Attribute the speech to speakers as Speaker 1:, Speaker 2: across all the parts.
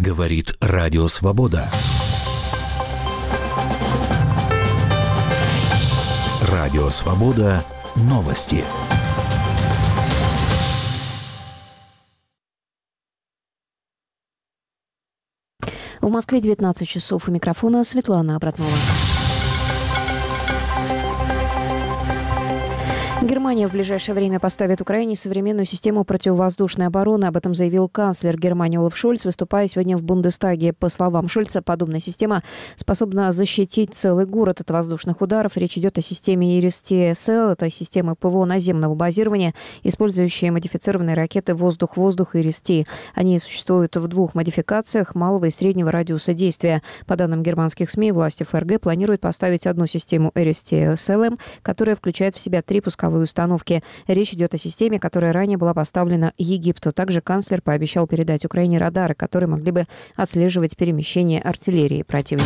Speaker 1: Говорит Радио Свобода. Радио Свобода. Новости.
Speaker 2: В Москве 19 часов. У микрофона Светлана Обратнова. Германия в ближайшее время поставит Украине современную систему противовоздушной обороны. Об этом заявил канцлер Германии Олаф Шольц, выступая сегодня в Бундестаге. По словам Шольца, подобная система способна защитить целый город от воздушных ударов. Речь идет о системе IRIS-T-SL. Это система ПВО наземного базирования, использующая модифицированные ракеты «Воздух-воздух» и IRIS-T. Они существуют в двух модификациях малого и среднего радиуса действия. По данным германских СМИ, власти ФРГ планируют поставить одну систему IRIS-T-SLM, которая включает в себя 3 пусковые установки. Речь идет о системе, которая ранее была поставлена Египту. Также канцлер пообещал передать Украине радары, которые могли бы отслеживать перемещение артиллерии противника.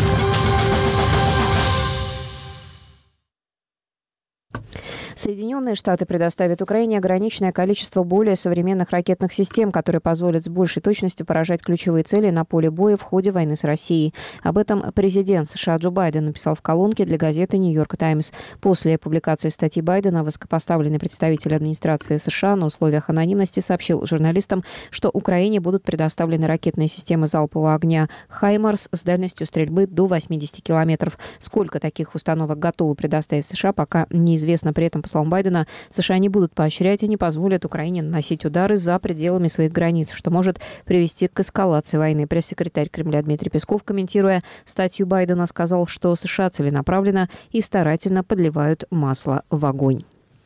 Speaker 2: Соединенные Штаты предоставят Украине ограниченное количество более современных ракетных систем, которые позволят с большей точностью поражать ключевые цели на поле боя в ходе войны с Россией. Об этом президент США Джо Байден написал в колонке для газеты «Нью-Йорк Таймс». После публикации статьи Байдена высокопоставленный представитель администрации США на условиях анонимности сообщил журналистам, что Украине будут предоставлены ракетные системы залпового огня «Хаймарс» с дальностью стрельбы до 80 километров. Сколько таких установок готовы предоставить США, пока неизвестно. При этом, по словам Байдена, США не будут поощрять и не позволят Украине наносить удары за пределами своих границ, что может привести к эскалации войны. Пресс-секретарь Кремля Дмитрий Песков, комментируя статью Байдена, сказал, что США целенаправленно и старательно подливают масло в огонь.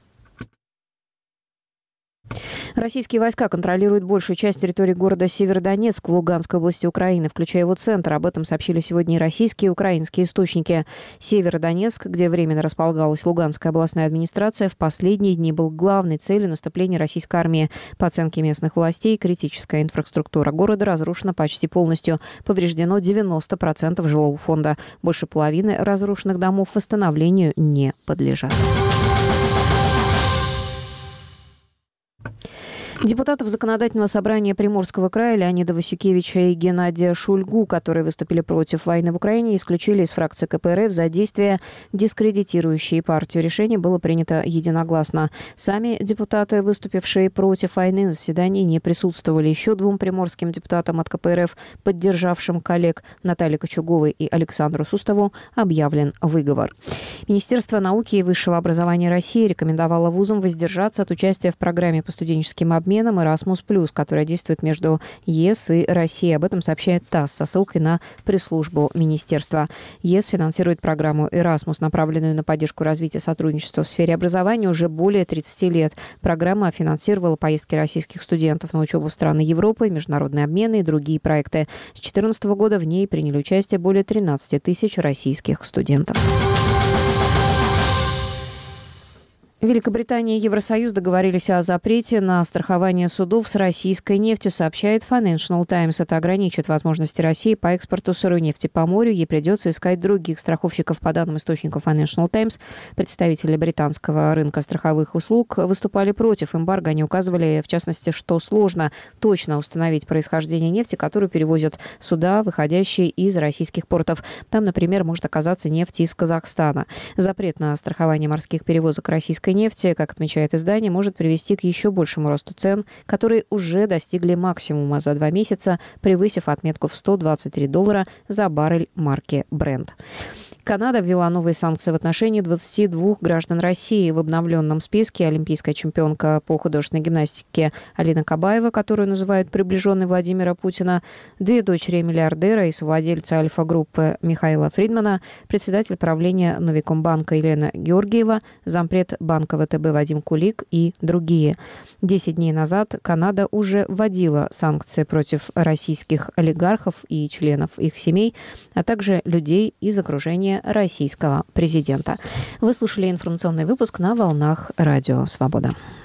Speaker 2: Российские войска контролируют большую часть территории города Северодонецк в Луганской области Украины, включая его центр. Об этом сообщили сегодня и российские, и украинские источники. Северодонецк, где временно располагалась Луганская областная администрация, в последние дни был главной целью наступления российской армии. По оценке местных властей, критическая инфраструктура города разрушена почти полностью. Повреждено 90% жилого фонда. Больше половины разрушенных домов восстановлению не подлежат. Депутатов Законодательного собрания Приморского края Леонида Васюкевича и Геннадия Шульгу, которые выступили против войны в Украине, исключили из фракции КПРФ за действия, дискредитирующие партию. Решение было принято единогласно. Сами депутаты, выступившие против войны, на заседании не присутствовали. Еще 2 приморским депутатам от КПРФ, поддержавшим коллег Наталье Кочуговой и Александру Сустову, объявлен выговор. Министерство науки и высшего образования России рекомендовало вузам воздержаться от участия в программе по студенческим обменам Erasmus+, которая действует между ЕС и Россией. Об этом сообщает ТАСС со ссылкой на пресс-службу министерства. ЕС финансирует программу Erasmus, направленную на поддержку развития сотрудничества в сфере образования, уже более 30 лет. Программа финансировала поездки российских студентов на учебу в страны Европы, международные обмены и другие проекты. С 2014 года в ней приняли участие более 13 тысяч российских студентов. Великобритания и Евросоюз договорились о запрете на страхование судов с российской нефтью, сообщает Financial Times. Это ограничит возможности России по экспорту сырой нефти по морю. Ей придется искать других страховщиков. По данным источников Financial Times, представители британского рынка страховых услуг выступали против эмбарго. Они указывали, в частности, что сложно точно установить происхождение нефти, которую перевозят суда, выходящие из российских портов. Там, например, может оказаться нефть из Казахстана. Запрет на страхование морских перевозок российской нефти, как отмечает издание, может привести к еще большему росту цен, которые уже достигли максимума за 2 месяца, превысив отметку в $123 за баррель марки Brent. Канада ввела новые санкции в отношении 22 граждан России. В обновленном списке олимпийская чемпионка по художественной гимнастике Алина Кабаева, которую называют приближенной Владимира Путина, 2 дочери миллиардера и совладельца Альфа-группы Михаила Фридмана, председатель правления Новикомбанка Елена Георгиева, зампред банка ВТБ Вадим Кулик и другие. 10 дней назад Канада уже вводила санкции против российских олигархов и членов их семей, а также людей из окружения российского президента. Вы слушали информационный выпуск на волнах Радио Свобода.